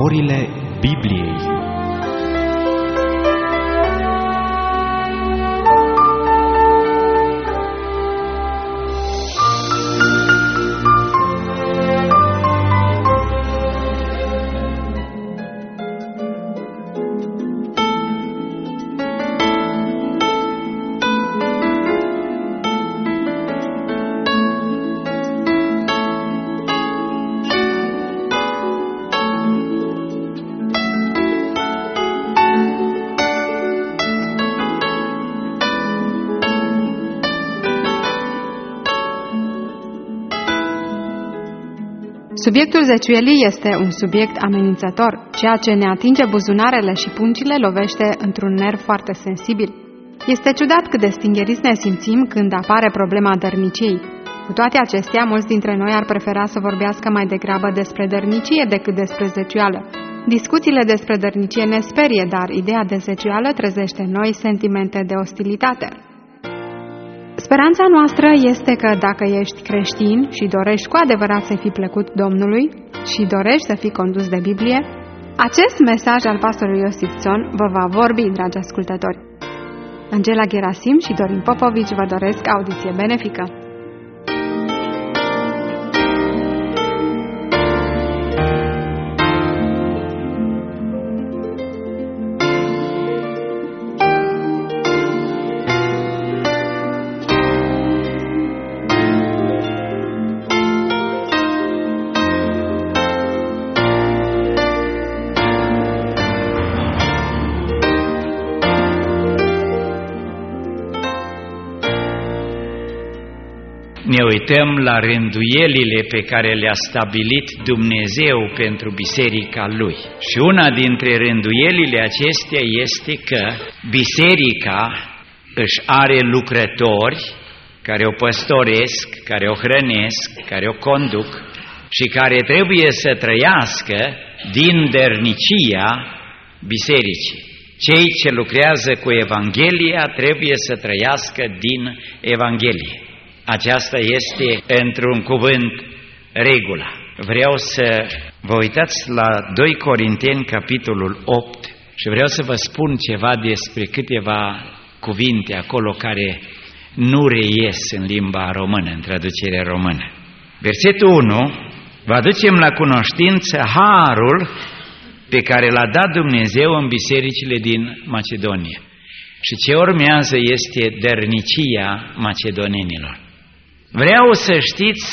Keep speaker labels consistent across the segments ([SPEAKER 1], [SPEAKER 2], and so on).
[SPEAKER 1] Comorile Bibliei.
[SPEAKER 2] Subiectul zeciuielii este un subiect amenințător. Ceea ce ne atinge buzunarele și pungile lovește într-un nerv foarte sensibil. Este ciudat cât de stingeriți ne simțim când apare problema dărniciei. Cu toate acestea, mulți dintre noi ar prefera să vorbească mai degrabă despre dărnicie decât despre zeciuială. Discuțiile despre dărnicie ne sperie, dar ideea de zeciuială trezește în noi sentimente de ostilitate. Speranța noastră este că dacă ești creștin și dorești cu adevărat să fii plăcut Domnului și dorești să fii condus de Biblie, acest mesaj al pastorului Iosif Țon vă va vorbi, dragi ascultători. Angela Gherasim și Dorin Popovici vă doresc audiție benefică.
[SPEAKER 3] Ne uităm la rânduielile pe care le-a stabilit Dumnezeu pentru biserica Lui. Și una dintre rânduielile acestea este că biserica își are lucrători care o păstoresc, care o hrănesc, care o conduc și care trebuie să trăiască din dărnicia bisericii. Cei ce lucrează cu Evanghelia trebuie să trăiască din Evanghelie. Aceasta este, într-un cuvânt, regula. Vreau să vă uitați la 2 Corinteni, capitolul 8, și vreau să vă spun ceva despre câteva cuvinte acolo care nu reies în limba română, în traducerea română. Versetul 1, vă aducem la cunoștință harul pe care l-a dat Dumnezeu în bisericile din Macedonia. Și ce urmează este dărnicia macedonenilor. Vreau să știți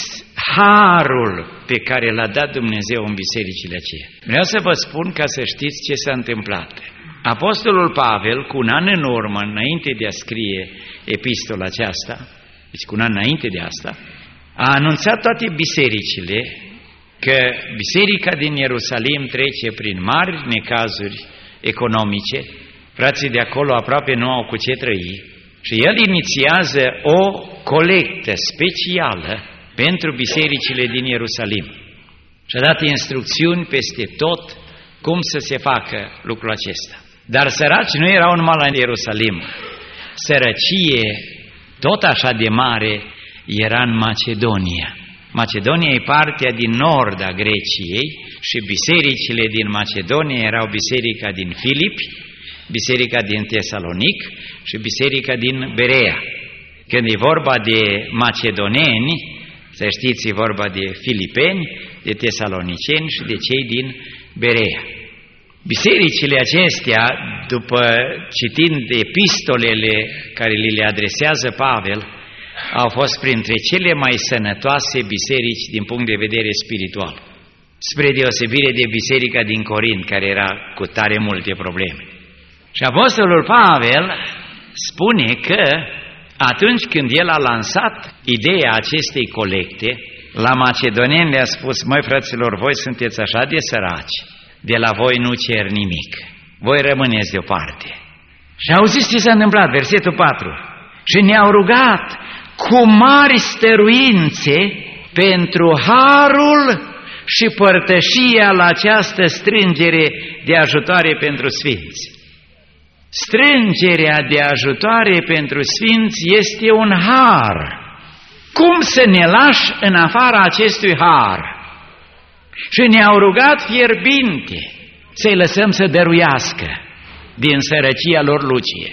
[SPEAKER 3] harul pe care l-a dat Dumnezeu în bisericile aceea. Vreau să vă spun ca să știți ce s-a întâmplat. Apostolul Pavel, cu un an în urmă, înainte de a scrie epistola aceasta, deci cu un an înainte de asta, a anunțat toate bisericile că biserica din Ierusalim trece prin mari necazuri economice, frații de acolo aproape nu au cu ce trăi, și el inițiază o colectă specială pentru bisericile din Ierusalim. Și-a dat instrucțiuni peste tot cum să se facă lucrul acesta. Dar săraci nu erau numai la Ierusalim. Sărăcie tot așa de mare era în Macedonia. Macedonia e partea din nord a Greciei și bisericile din Macedonia erau biserica din Filipi, biserica din Tesalonic și biserica din Berea. Când e vorba de macedoneni, să știți, e vorba de filipeni, de tesaloniceni și de cei din Berea. Bisericile acestea, după citind epistolele care le adresează Pavel, au fost printre cele mai sănătoase biserici din punct de vedere spiritual, spre deosebire de biserica din Corint, care era cu tare multe probleme. Și apostolul Pavel spune că atunci când el a lansat ideea acestei colecte, la macedoneni le-a spus: măi fraților, voi sunteți așa de săraci, de la voi nu cer nimic, voi rămâneți deoparte. Și auziți ce s-a întâmplat, versetul 4. Și ne-au rugat cu mari stăruințe pentru harul și părtășia la această strângere de ajutoare pentru sfinți. Strângerea de ajutoare pentru sfinți este un har. Cum să ne lași în afara acestui har? Și ne-au rugat fierbinte să-i lăsăm să dăruiască din sărăcia lor lucie.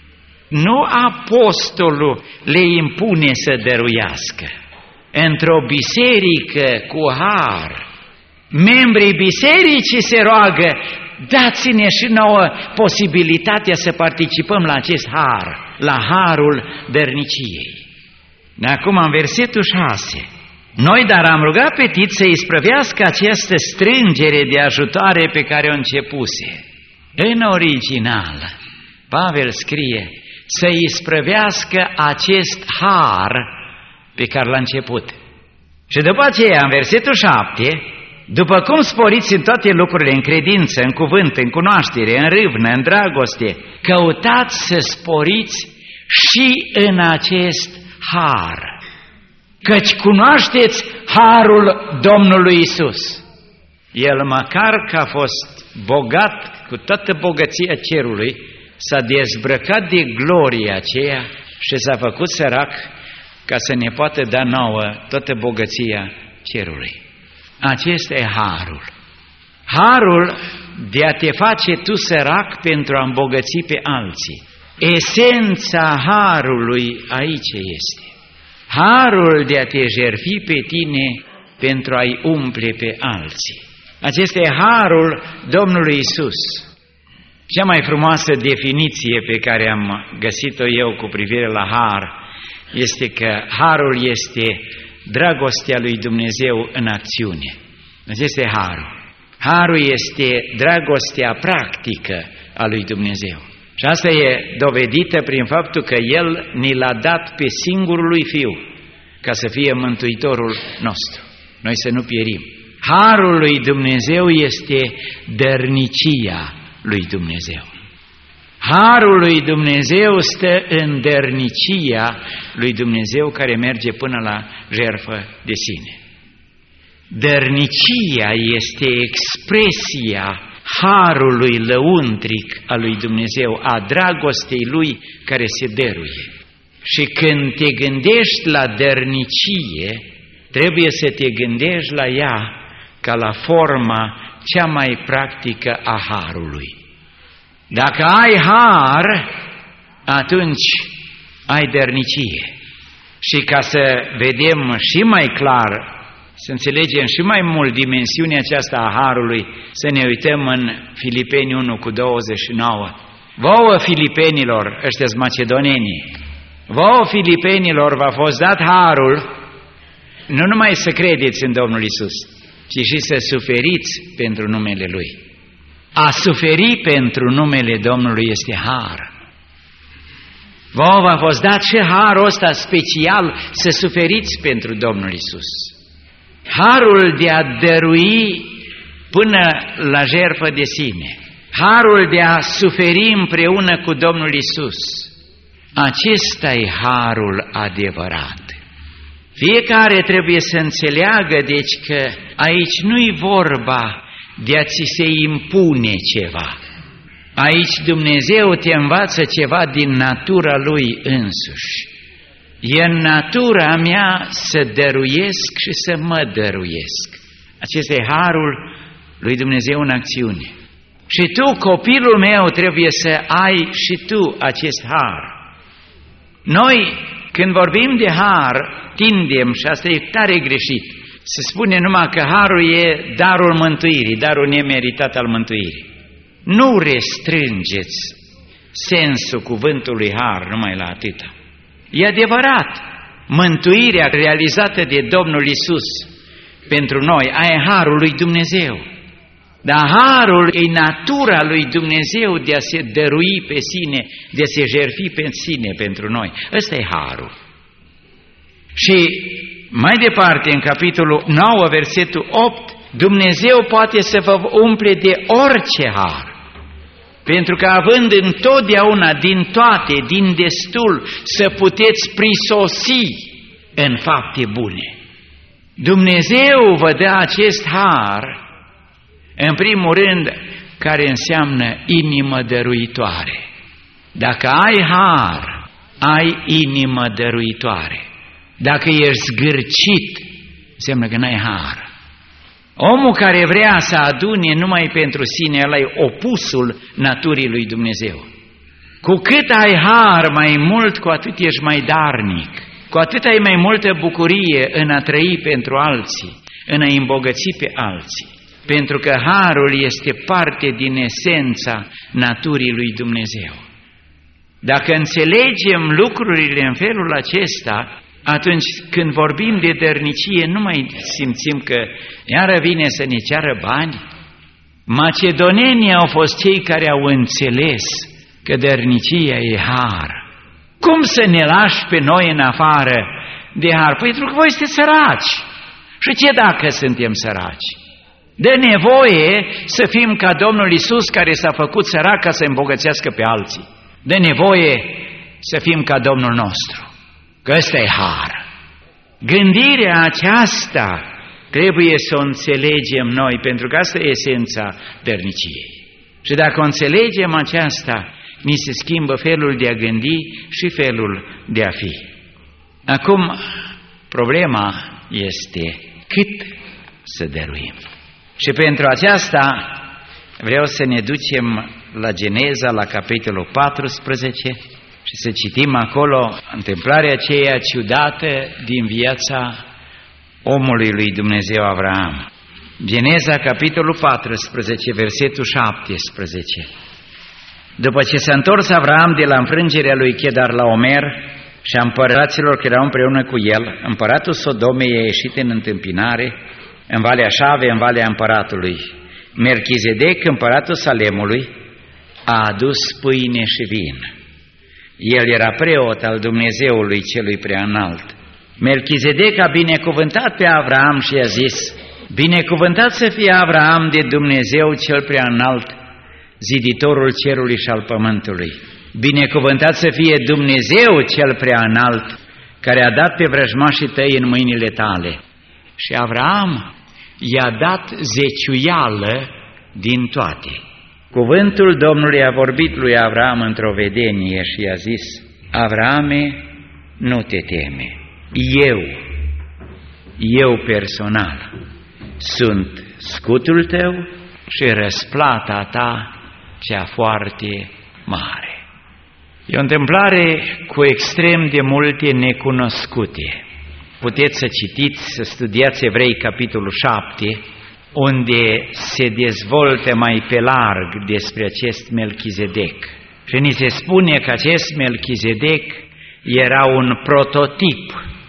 [SPEAKER 3] Nu apostolul le impune să dăruiască. Într-o biserică cu har, membrii bisericii se roagă, dați-ne și nouă posibilitatea să participăm la acest har, la harul dărniciei. Acum în versetul 6, noi dar am rugat pe Tit să isprăvească această strângere de ajutoare pe care o începuse. În original, Pavel scrie să isprăvească acest har pe care l-a început. Și după aceea, în versetul 7, după cum sporiți în toate lucrurile, în credință, în cuvânt, în cunoaștere, în râvnă, în dragoste, căutați să sporiți și în acest har. Căci cunoașteți harul Domnului Isus. El, măcar că a fost bogat cu toată bogăția cerului, s-a dezbrăcat de gloria aceea și s-a făcut sărac ca să ne poată da nouă toată bogăția cerului. Acesta e harul. Harul de a te face tu sărac pentru a îmbogăți pe alții. Esența harului aici este. Harul de a te jertfi pe tine pentru a-i umple pe alții. Acesta e harul Domnului Isus. Cea mai frumoasă definiție pe care am găsit-o eu cu privire la har este că harul este dragostea lui Dumnezeu în acțiune. Acesta e harul. Harul este dragostea practică a lui Dumnezeu. Și asta e dovedită prin faptul că El ni l-a dat pe singurul lui Fiu ca să fie mântuitorul nostru. Noi să nu pierim. Harul lui Dumnezeu este dărnicia lui Dumnezeu. Harul lui Dumnezeu stă în dărnicia lui Dumnezeu care merge până la jertfă de sine. Dărnicia este expresia harului lăuntric al lui Dumnezeu, a dragostei lui care se dăruie. Și când te gândești la dărnicie, trebuie să te gândești la ea ca la forma cea mai practică a harului. Dacă ai har, atunci ai dărnicie. Și ca să vedem și mai clar, să înțelegem și mai mult dimensiunea aceasta a harului, să ne uităm în Filipeni 1:29. Vouă, filipenilor, ăștia-s macedonenii, vouă, filipenilor, v-a fost dat harul, nu numai să credeți în Domnul Isus, ci și să suferiți pentru numele Lui. A suferi pentru numele Domnului este har. Vouă v-a fost dat și harul ăsta special să suferiți pentru Domnul Isus. Harul de a dărui până la jertfă de sine. Harul de a suferi împreună cu Domnul Isus. Acesta e harul adevărat. Fiecare trebuie să înțeleagă, deci, că aici nu-i vorba de a ți se impune ceva. Aici Dumnezeu te învață ceva din natura Lui însuși. E în natura mea să dăruiesc și să mă dăruiesc. Acesta e harul lui Dumnezeu în acțiune. Și tu, copilul meu, trebuie să ai și tu acest har. Noi, când vorbim de har, tindem, și asta e tare greșit, se spune numai că harul e darul mântuirii, darul nemeritat al mântuirii. Nu restrângeți sensul cuvântului har numai la atâta. E adevărat, mântuirea realizată de Domnul Isus pentru noi, aia e harul lui Dumnezeu. Dar harul e natura lui Dumnezeu de a se dărui pe sine, de a se jertfi pe sine pentru noi. Ăsta e harul. Și mai departe, în capitolul 9, versetul 8, Dumnezeu poate să vă umple de orice har. Pentru că având întotdeauna din toate, din destul, să puteți prisosi în fapte bune. Dumnezeu vă dă acest har, în primul rând, care înseamnă inimă dăruitoare. Dacă ai har, ai inimă dăruitoare. Dacă ești zgârcit, înseamnă că n-ai har. Omul care vrea să adune numai pentru sine, ăla e opusul naturii lui Dumnezeu. Cu cât ai har mai mult, cu atât ești mai darnic, cu atât ai mai multă bucurie în a trăi pentru alții, în a îmbogăți pe alții. Pentru că harul este parte din esența naturii lui Dumnezeu. Dacă înțelegem lucrurile în felul acesta, atunci când vorbim de dărnicie, nu mai simțim că iară vine să ne ceară bani. Macedonenii au fost cei care au înțeles că dărnicia e har. Cum să ne lași pe noi în afară de har? Pentru că voi sunteți săraci. Și ce dacă suntem săraci? De nevoie să fim ca Domnul Iisus, care s-a făcut sărac ca să îmbogățească pe alții. De nevoie să fim ca Domnul nostru, că ăsta e har. Gândirea aceasta trebuie să o înțelegem noi, pentru că asta e esența dărniciei. Și dacă o înțelegem aceasta, ni se schimbă felul de a gândi și felul de a fi. Acum, problema este cât să dăruim. Și pentru aceasta vreau să ne ducem la Geneza, la capitolul 14 și să citim acolo întâmplarea aceea ciudată din viața omului lui Dumnezeu Avraam. Geneza, capitolul 14, versetul 17. După ce s-a întors Avraam de la înfrângerea lui Chedorlaomer și a împăraților care erau împreună cu el, împăratul Sodomei a ieșit în întâmpinare în Valea Șave, în Valea Împăratului. Melchizedec, împăratul Salemului, a adus pâine și vin. El era preot al Dumnezeului celui preaînalt. Melchizedec a binecuvântat pe Avraam și a zis: binecuvântat să fie Avraam de Dumnezeu cel preaînalt, ziditorul cerului și al pământului. Binecuvântat să fie Dumnezeu cel preaînalt, care a dat pe vrăjmașii tăi în mâinile tale. Și Avraam i-a dat zeciuială din toate. Cuvântul Domnului a vorbit lui Avraam într-o vedenie și i-a zis: Avraame, nu te teme, eu personal sunt scutul tău și răsplata ta cea foarte mare. E o întâmplare cu extrem de multe necunoscute. Puteți să citiți, să studiați Evrei, capitolul 7, unde se dezvoltă mai pe larg despre acest Melchizedec. Și ni se spune că acest Melchizedec era un prototip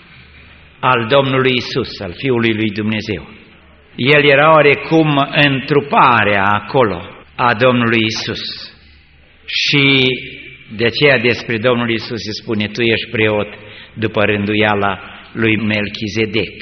[SPEAKER 3] al Domnului Iisus, al Fiului lui Dumnezeu. El era oarecum întruparea acolo a Domnului Iisus. Și de aceea despre Domnul Iisus se spune: tu ești preot după rânduiala lui Melchizedec.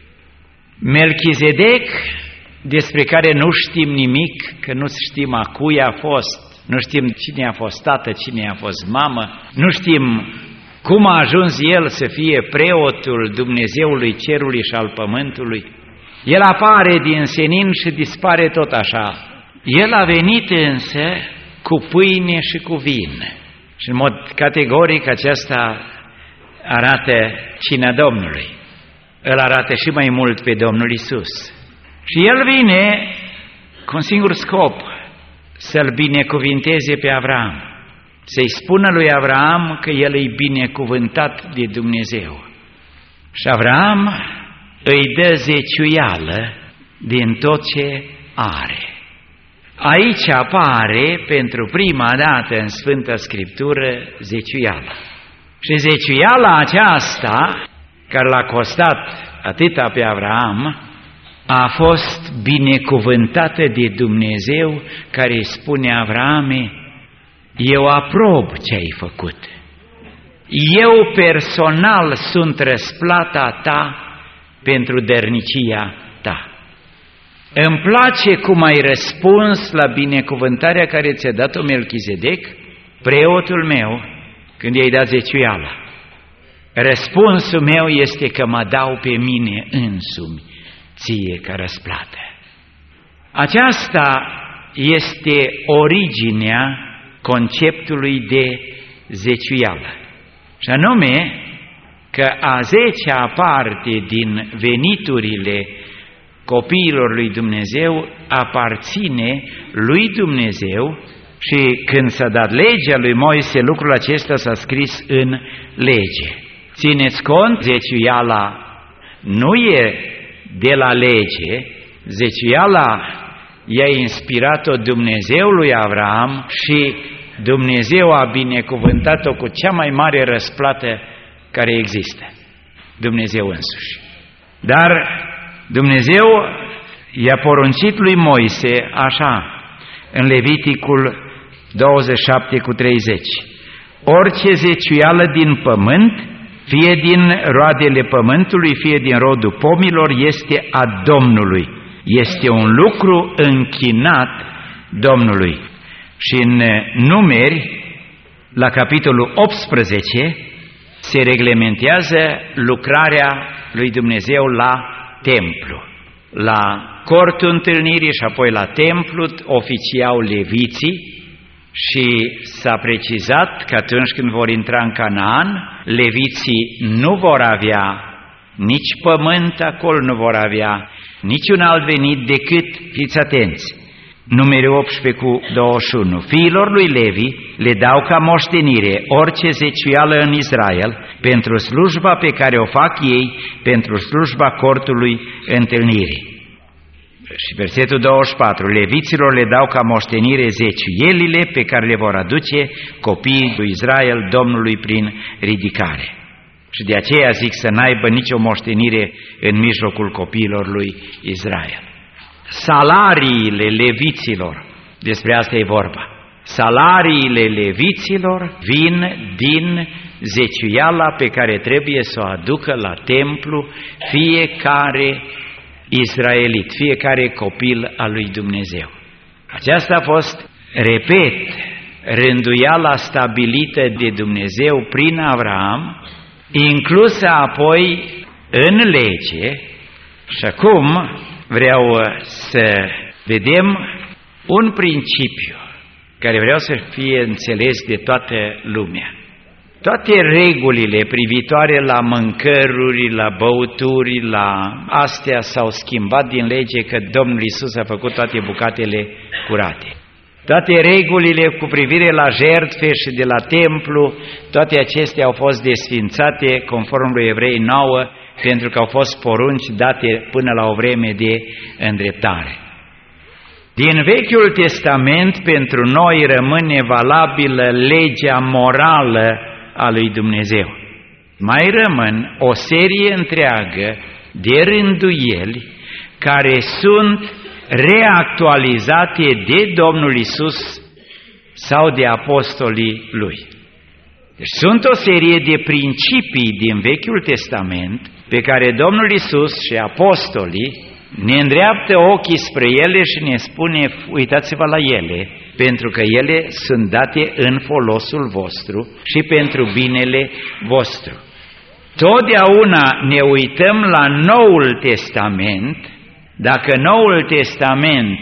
[SPEAKER 3] Melchizedec, despre care nu știm nimic, că nu știm a cui a fost, nu știm cine a fost tată, cine a fost mamă, nu știm cum a ajuns el să fie preotul Dumnezeului cerului și al pământului. El apare din senin și dispare tot așa. El a venit însă cu pâine și cu vin. Și în mod categoric aceasta arată cina Domnului. Îl arată și mai mult pe Domnul Iisus. Și el vine cu un singur scop: să-l binecuvinteze pe Avraam, să-i spună lui Avraam că el e binecuvântat de Dumnezeu. Și Avraam îi dă zeciuială din tot ce are. Aici apare pentru prima dată în Sfânta Scriptură zeciuiala. Și zeciuiala aceasta, care l-a costat atâta pe Avraam, a fost binecuvântată de Dumnezeu, care îi spune: Avraame, eu aprob ce ai făcut. Eu personal sunt răsplata ta pentru dărnicia ta. Îmi place cum ai răspuns la binecuvântarea care ți-a dat-o Melchizedec, preotul meu, când i-ai dat zeciuiala. Răspunsul meu este că mă dau pe mine însumi ție ca răsplată. Aceasta este originea conceptului de zeciuială. Și anume că a 10-a parte din veniturile copiilor lui Dumnezeu aparține lui Dumnezeu și când s-a dat legea lui Moise, lucrul acesta s-a scris în lege. Țineți cont, zeciuiala nu e de la lege, zeciuiala i-a inspirat-o Dumnezeu lui Avram și Dumnezeu a binecuvântat-o cu cea mai mare răsplată care există, Dumnezeu însuși. Dar Dumnezeu i-a poruncit lui Moise așa, în Leviticul 27:30, orice zeciuială din pământ, fie din roadele pământului, fie din rodul pomilor, este a Domnului. Este un lucru închinat Domnului. Și în Numeri, la capitolul 18, se reglementează lucrarea lui Dumnezeu la templu. La cortul întâlnirii și apoi la templu oficiau leviții și s-a precizat că atunci când vor intra în Canaan, leviții nu vor avea nici pământ acolo, nu vor avea niciun alt venit decât, fiți atenți, Numeri 18:21, fiilor lui Levi le dau ca moștenire orice zeciuială în Israel pentru slujba pe care o fac ei, pentru slujba cortului întâlnirii. Și versetul 24, leviților le dau ca moștenire zeciuielile pe care le vor aduce copiii lui Israel Domnului prin ridicare. Și de aceea zic să n-aibă nicio moștenire în mijlocul copiilor lui Israel. Salariile leviților, despre asta e vorba, salariile leviților vin din zeciuiala pe care trebuie să o aducă la templu fiecare israelit, fiecare copil al lui Dumnezeu. Aceasta a fost, repet, rânduiala stabilită de Dumnezeu prin Avram, inclusă apoi în lege. Și acum vreau să vedem un principiu care vreau să fie înțeles de toată lumea. Toate regulile privitoare la mâncăruri, la băuturi, la astea s-au schimbat din lege că Domnul Iisus a făcut toate bucatele curate. Toate regulile cu privire la jertfe și de la templu, toate acestea au fost desfințate conform lui Evrei 9, pentru că au fost porunci date până la o vreme de îndreptare. Din Vechiul Testament pentru noi rămâne valabilă legea morală a lui Dumnezeu. Mai rămân o serie întreagă de rânduieli care sunt reactualizate de Domnul Iisus sau de apostolii Lui. Deci sunt o serie de principii din Vechiul Testament pe care Domnul Iisus și apostolii ne îndreaptă ochii spre ele și ne spune, uitați-vă la ele, pentru că ele sunt date în folosul vostru și pentru binele vostru. Totdeauna ne uităm la Noul Testament, dacă Noul Testament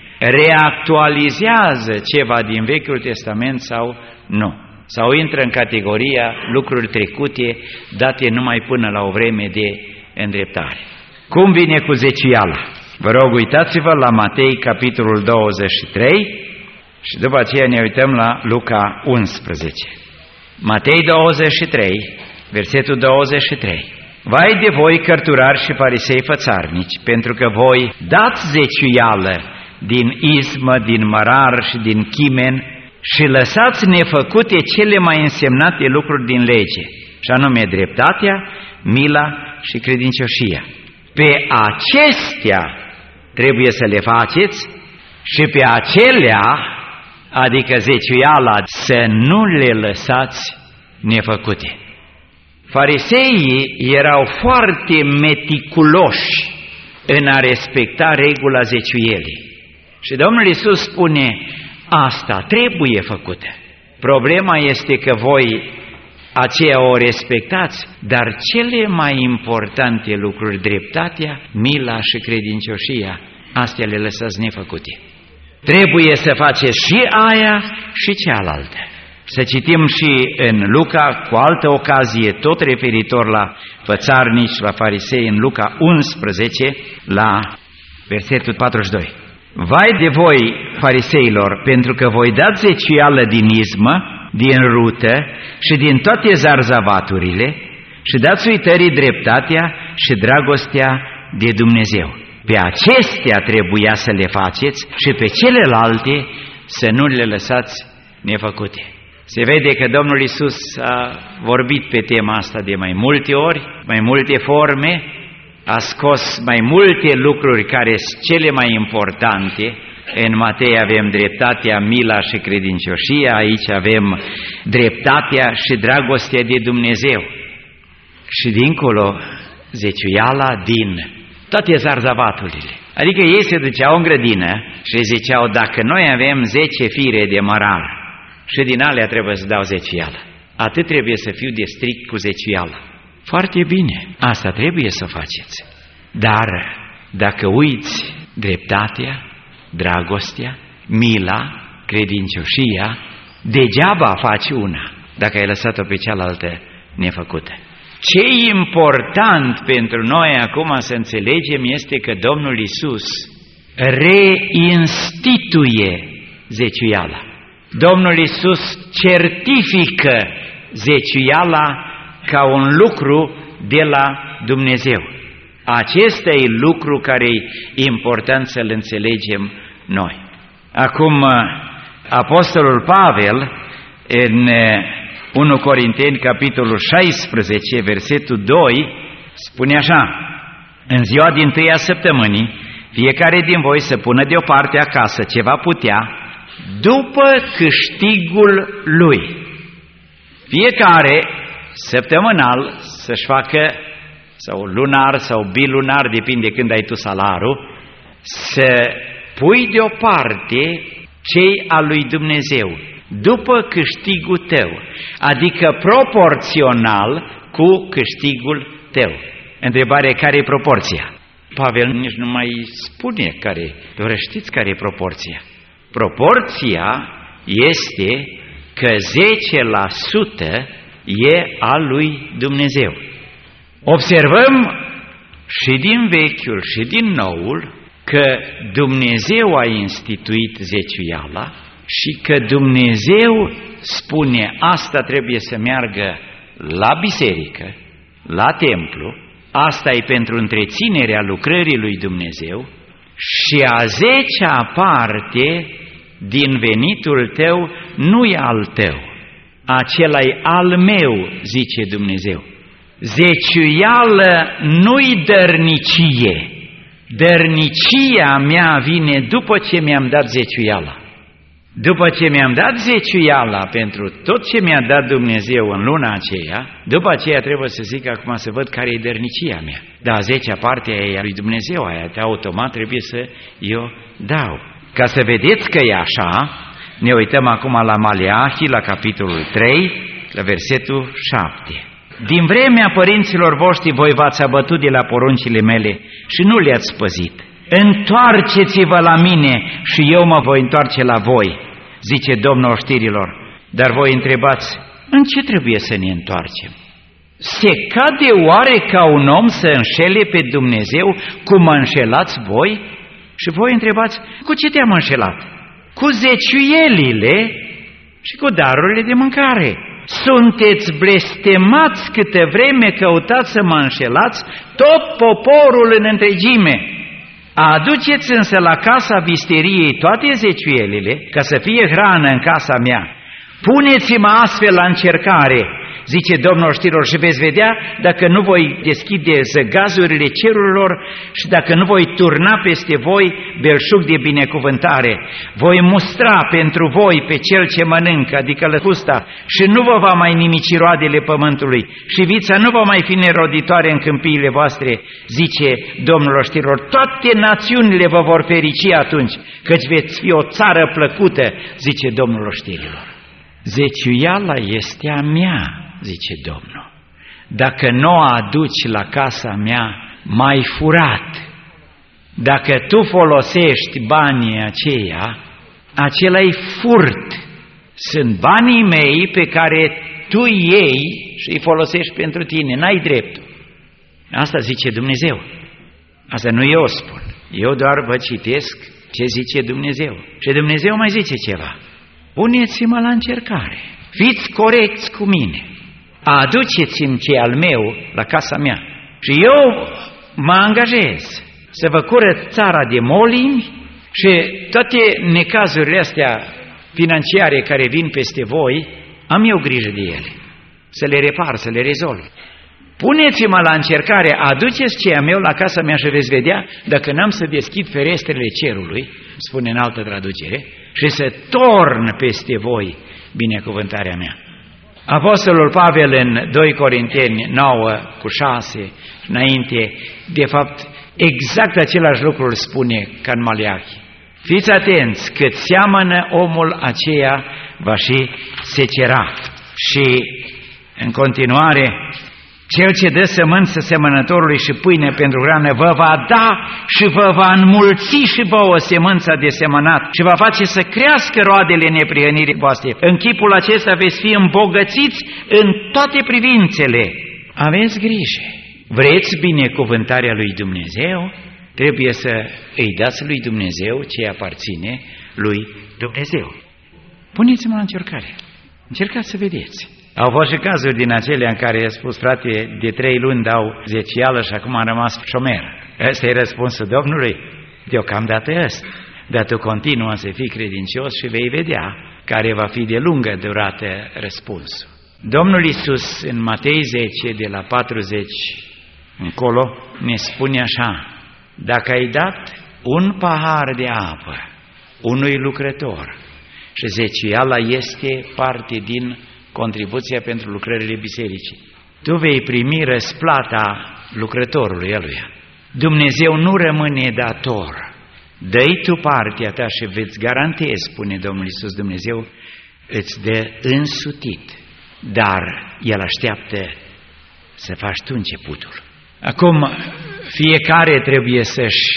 [SPEAKER 3] reactualizează ceva din Vechiul Testament sau nu. Sau intră în categoria lucruri trecute date numai până la o vreme de îndreptare. Cum vine cu zeciuiala? Vă rog, uitați-vă la Matei, capitolul 23 și după aceea ne uităm la Luca 11. Matei 23, versetul 23. Vai de voi, cărturari și farisei fățarnici, pentru că voi dați zeciuială din izmă, din mărar și din chimen și lăsați nefăcute cele mai însemnate lucruri din lege, și anume dreptatea, mila și credincioșia. Pe acestea trebuie să le faceți și pe acelea, adică zeciuiala, să nu le lăsați nefăcute. Fariseii erau foarte meticuloși în a respecta regula zeciuielii. Și Domnul Iisus spune, asta trebuie făcută. Problema este că voi aceea o respectați, dar cele mai importante lucruri, dreptatea, mila și credincioșia, astea le lăsați nefăcute. Trebuie să faceți și aia și cealaltă. Să citim și în Luca, cu altă ocazie, tot referitor la fățarnici, la farisei, în Luca 11, la Versetul 42. Vai de voi, fariseilor, pentru că voi dați zeciuială din izmă, din rută și din toate zarzavaturile și dați uitării dreptatea și dragostea de Dumnezeu. Pe acestea trebuia să le faceți și pe celelalte să nu le lăsați nefăcute. Se vede că Domnul Iisus a vorbit pe tema asta de mai multe ori, mai multe forme, a scos mai multe lucruri care sunt cele mai importante. În Matei avem dreptatea, mila și credincioșia, aici avem dreptatea și dragostea de Dumnezeu. Și dincolo, zeciuiala din toate zarzavaturile. Adică ei se duceau în grădină și ziceau, dacă noi avem 10 fire de mărar și din alea trebuie să dau zeciuială, atât trebuie să fiu de strict cu zeciuiala. Foarte bine, asta trebuie să faceți. Dar dacă uiți dreptatea, dragostea, mila, credincioșia, degeaba faci una dacă ai lăsat-o pe cealaltă nefăcută. Ce e important pentru noi acum să înțelegem este că Domnul Iisus reinstituie zeciuiala. Domnul Iisus certifică zeciuiala ca un lucru de la Dumnezeu. Acesta e lucru care e important să-l înțelegem noi. Acum, Apostolul Pavel, în 1 Corinteni, capitolul 16, versetul 2, spune așa: în ziua dintâia săptămânii, fiecare din voi să pună deoparte acasă ce va putea, după câștigul lui. Fiecare săptămânal să-și facă, sau lunar sau bilunar, depinde când ai tu salarul, să pui deoparte cei al lui Dumnezeu, după câștigul tău, adică proporțional cu câștigul tău. Întrebare, care e proporția? Pavel nici nu mai spune care, doar știți care e proporția. Proporția este că 10% e al lui Dumnezeu. Observăm și din Vechiul și din Noul că Dumnezeu a instituit zeciuiala și că Dumnezeu spune asta trebuie să meargă la biserică, la templu, asta e pentru întreținerea lucrării lui Dumnezeu și a 10-a parte din venitul tău nu e al tău, acela e al meu, zice Dumnezeu. Zeciuială nu-i dărnicie, dărnicia mea vine după ce mi-am dat zeciuiala. După ce mi-am dat zeciuiala pentru tot ce mi-a dat Dumnezeu în luna aceea, după aceea trebuie să zic acum să văd care e dărnicia mea. Da, 10-a parte e a lui Dumnezeu, aia automat trebuie să eu dau. Ca să vedeți că e așa, ne uităm acum la Maleahi, la capitolul 3, la versetul 7. Din vremea părinților voștri voi v-ați abătut de la poruncile mele și nu le-ați păzit. Întoarceți-vă la mine și eu mă voi întoarce la voi, zice Domnul oștirilor. Dar voi întrebați, în ce trebuie să ne întoarcem? Se cade oare ca un om să înșele pe Dumnezeu cum mă înșelați voi? Și voi întrebați, cu ce te-am înșelat? Cu zeciuielile și cu darurile de mâncare. Sunteți blestemați câte vreme căutați să mă înșelați tot poporul în întregime. Aduceți însă la casa visteriei toate zeciuielile, ca să fie hrană în casa mea. Puneți-mă astfel la încercare, zice Domnul oștirilor, și veți vedea dacă nu voi deschide zăgazurile cerurilor și dacă nu voi turna peste voi belșug de binecuvântare. Voi mustra pentru voi pe cel ce mănâncă, adică lăcusta, și nu vă va mai nimici roadele pământului și vița nu va mai fi neroditoare în câmpiile voastre, zice Domnul oștirilor. Toate națiunile vă vor ferici atunci, căci veți fi o țară plăcută, zice Domnul oștirilor. Zeciuiala este a mea, zice Domnul. Dacă nu o aduci la casa mea, m-ai furat. Dacă tu folosești banii aceia, acela-i furt. Sunt banii mei pe care tu iei și îi folosești pentru tine, n-ai dreptul. Asta zice Dumnezeu. Asta nu eu spun. Eu doar vă citesc ce zice Dumnezeu. Și Dumnezeu mai zice ceva. Puneți-mă la încercare, fiți corecți cu mine, aduceți-mi ce al meu la casa mea și eu mă angajez să vă curăț țara de molimi și toate necazurile astea financiare care vin peste voi, am eu grijă de ele, să le repar, să le rezolv. Puneți-mă la încercare, aduceți ce am eu la casa mea și veți vedea dacă n-am să deschid ferestrele cerului, spune în altă traducere, și să torn peste voi binecuvântarea mea. Apostolul Pavel în 2 Corinteni 9:6 înainte, de fapt, exact același lucru îl spune ca în Maleachi. Fiți atenți, cât seamănă omul aceea va și secera. Și în continuare, cel ce dă sămânță semănătorului și pâine pentru hrană vă va da și vă va înmulți și vouă semânța de semănat și va face să crească roadele neprihănirii voastre. În chipul acesta veți fi îmbogățiți în toate privințele. Aveți grijă. Vreți binecuvântarea lui Dumnezeu? Trebuie să îi dați lui Dumnezeu ce aparține lui Dumnezeu. Puneți-mă la încercare. Încercați să vedeți. Au fost și cazuri din acelea în care i-a spus, frate, de 3 luni dau zecială și acum am rămas șomer. Ăsta e răspunsul Domnului? Deocamdată ăsta. Dar tu continuă să fii credincios și vei vedea care va fi de lungă durată răspunsul. Domnul Iisus în Matei 10, de la 40 încolo, ne spune așa, dacă ai dat un pahar de apă unui lucrător și zeciuiala este parte din contribuția pentru lucrările bisericii, tu vei primi răsplata lucrătorului eluia. Dumnezeu nu rămâne dator. Dă-i tu partea ta și veți garantezi, spune Domnul Iisus, Dumnezeu îți dă însutit, dar El așteaptă să faci tu începutul. Acum, fiecare trebuie să-și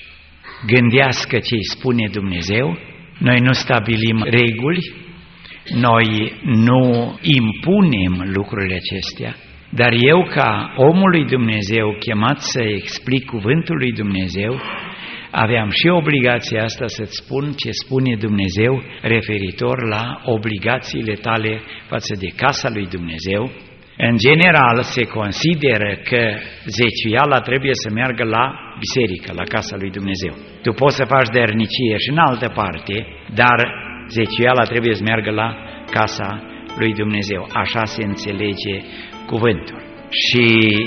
[SPEAKER 3] gândească ce îi spune Dumnezeu. Noi nu stabilim reguli, noi nu impunem lucrurile acestea, dar eu, ca omul lui Dumnezeu, chemat să explic cuvântul lui Dumnezeu, aveam și obligația asta să-ți spun ce spune Dumnezeu referitor la obligațiile tale față de casa lui Dumnezeu. În general, se consideră că zeciuiala trebuie să meargă la biserică, la casa lui Dumnezeu. Tu poți să faci dărnicie și în altă parte, dar zeciuiala trebuie să meargă la casa lui Dumnezeu. Așa se înțelege cuvântul. Și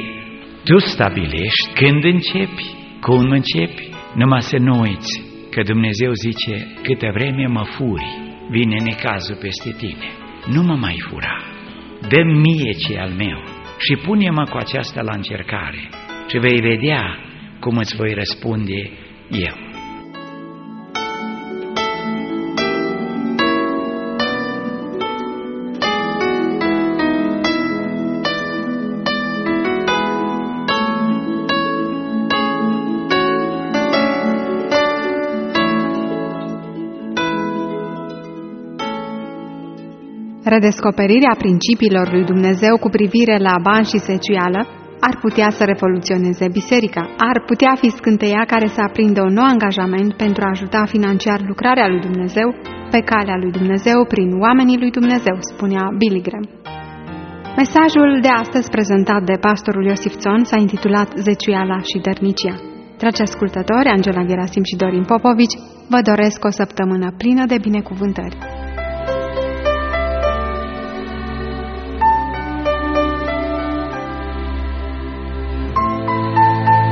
[SPEAKER 3] tu stabilești când începi, cum începi, numai să nu uiți că Dumnezeu zice, câtă vreme mă furi, vine necazul peste tine. Nu mă mai fura, dă-mi mie ce al meu și pune-mă cu aceasta la încercare și vei vedea cum îți voi răspunde eu.
[SPEAKER 2] Redescoperirea principiilor lui Dumnezeu cu privire la bani și zeciuială ar putea să revoluționeze biserica, ar putea fi scânteia care să aprindă un nou angajament pentru a ajuta financiar lucrarea lui Dumnezeu pe calea lui Dumnezeu prin oamenii lui Dumnezeu, spunea Billy Graham. Mesajul de astăzi prezentat de pastorul Iosif Țon s-a intitulat Zeciuiala și dărnicia. Dragi ascultători, Angela Gerasim și Dorin Popovici vă doresc o săptămână plină de binecuvântări.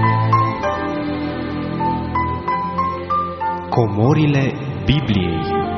[SPEAKER 1] Comorile Bibliei.